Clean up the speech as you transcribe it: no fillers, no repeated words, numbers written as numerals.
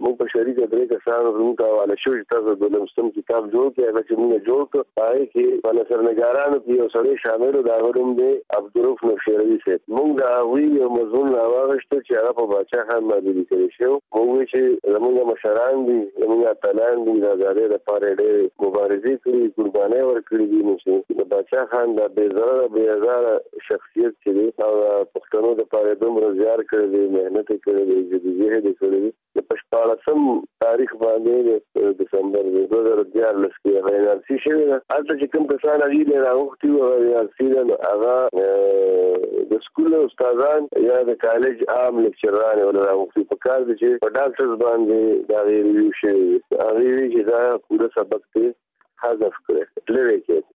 موږ په شریکه درې کسانو موږ حواله شو چې تاسو د لمستم کتاب جوړ کړئ هغه چې موږ جوړ کړ هغه کې په نثرنګارانو کې یو سړی شامل د غوړم دی عبدالرؤف نوشیروي صاحب موږ دا وی یو مضمون راوغشته چې هغه په باچا خان باندې لیکل شو موږ چې زموږ مشران دي زموږ اتلان دي د آزادۍ لپاره ډېر مبارزې کړې قربانۍ ورکړې دي نو د باچا خان د بېزاره شخصیت چې دی او پښتنو د لپاره دومره زیار کړی دی محنت کړی دی جدوجہد کړی دی د 14 تاریخ باندې دسمبر 2014 کې غینارسي شوی ده هلته چې کوم کسان هغې راوختي وو هغه د سکول استادان یا د کالج عام لیکچران راوختي په کار دي چې په ډاکټرز باندې دا ریویو شوی هغې چې دا پوره سبق دی حذف کړی لرې کې